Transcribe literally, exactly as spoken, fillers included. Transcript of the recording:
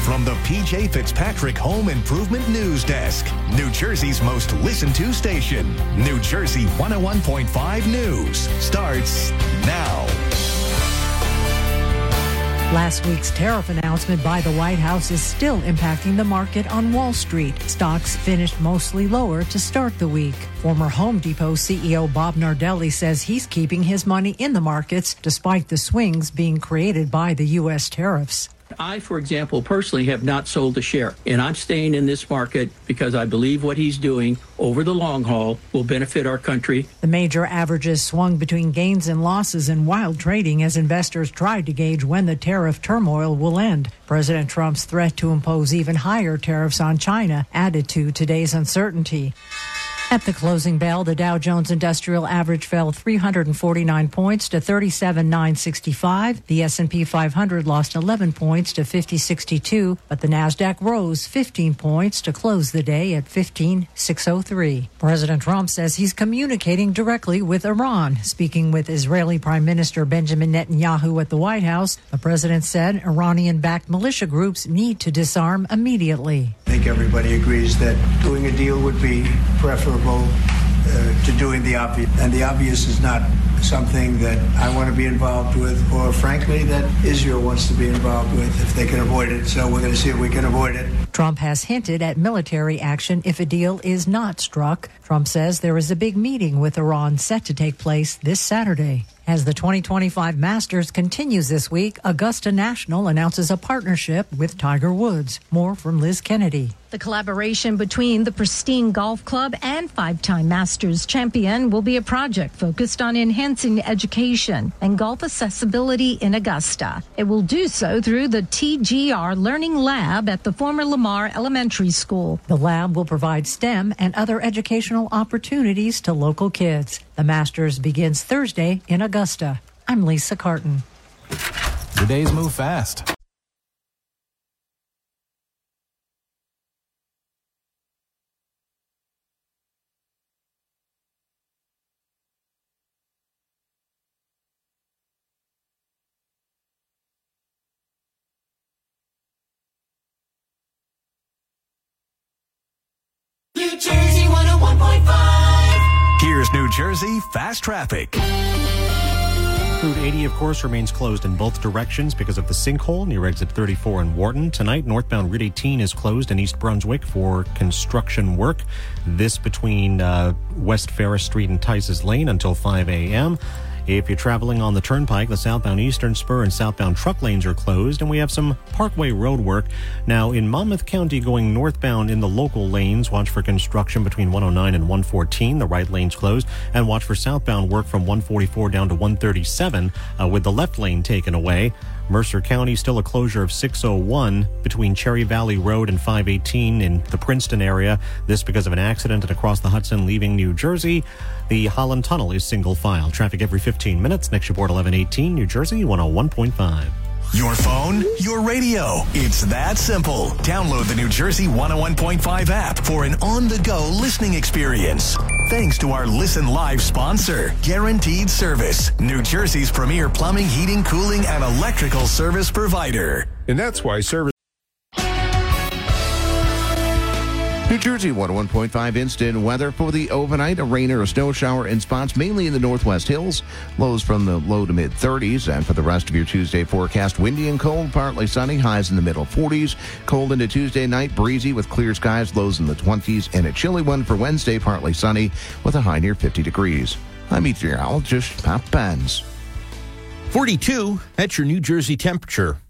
from the P J Fitzpatrick Home Improvement News Desk, New Jersey's most listened to station. New Jersey one oh one point five News starts now. Last week's tariff announcement by the White House is still impacting the market on Wall Street. Stocks finished mostly lower to start the week. Former Home Depot C E O Bob Nardelli says he's keeping his money in the markets despite the swings being created by the U S tariffs. I, for example, personally have not sold a share, and I'm staying in this market because I believe what he's doing over the long haul will benefit our country. The major averages swung between gains and losses in wild trading as investors tried to gauge when the tariff turmoil will end. President Trump's threat to impose even higher tariffs on China added to today's uncertainty. At the closing bell, the Dow Jones Industrial Average fell three hundred forty-nine points to thirty-seven thousand nine hundred sixty-five. The S and P five hundred lost eleven points to fifty sixty-two, but the Nasdaq rose fifteen points to close the day at fifteen six oh three. President Trump says he's communicating directly with Iran. Speaking with Israeli Prime Minister Benjamin Netanyahu at the White House, the president said Iranian-backed militia groups need to disarm immediately. I think everybody agrees that doing a deal would be preferable uh, to doing the obvious. And the obvious is not something that I want to be involved with, or frankly, that Israel wants to be involved with if they can avoid it. So we're going to see if we can avoid it. Trump has hinted at military action if a deal is not struck. Trump says there is a big meeting with Iran set to take place this Saturday. As the twenty twenty-five Masters continues this week, Augusta National announces a partnership with Tiger Woods. More from Liz Kennedy. The collaboration between the Pristine Golf Club and five-time Masters champion will be a project focused on enhancing education and golf accessibility in Augusta. It will do so through the T G R Learning Lab at the former Lamar Elementary School. The lab will provide STEM and other educational opportunities to local kids. The Masters begins Thursday in Augusta. I'm Lisa Carton. The days move fast. New Jersey one oh one point five. Here's New Jersey Fast Traffic. Route eighty, of course, remains closed in both directions because of the sinkhole near exit thirty-four in Wharton. Tonight, northbound Route eighteen is closed in East Brunswick for construction work. This between uh, West Ferris Street and Tice's Lane until five a.m. If you're traveling on the Turnpike, the southbound Eastern Spur and southbound truck lanes are closed, and we have some Parkway Road work. Now, in Monmouth County, going northbound in the local lanes, watch for construction between one oh nine and one fourteen. The right lane's closed. And watch for southbound work from one forty-four down to one thirty-seven uh, with the left lane taken away. Mercer County, still a closure of six oh one between Cherry Valley Road and five eighteen in the Princeton area. This because of an accident and across the Hudson leaving New Jersey. The Holland Tunnel is single file. Traffic every fifteen minutes. Next report eleven eighteen, New Jersey one oh one point five. Your phone, your radio. It's that simple. Download the New Jersey one oh one point five app for an on-the-go listening experience. Thanks to our Listen Live sponsor, Guaranteed Service, New Jersey's premier plumbing, heating, cooling, and electrical service provider. And that's why service. New Jersey one oh one point five instant weather for the overnight. A rain or a snow shower in spots mainly in the northwest hills. Lows from the low to mid thirties. And for the rest of your Tuesday forecast, windy and cold, partly sunny, highs in the middle forties. Cold into Tuesday night, breezy with clear skies, lows in the twenties. And a chilly one for Wednesday, partly sunny with a high near fifty degrees. I'm meteorologist Pat Benz. forty-two, that's your New Jersey temperature.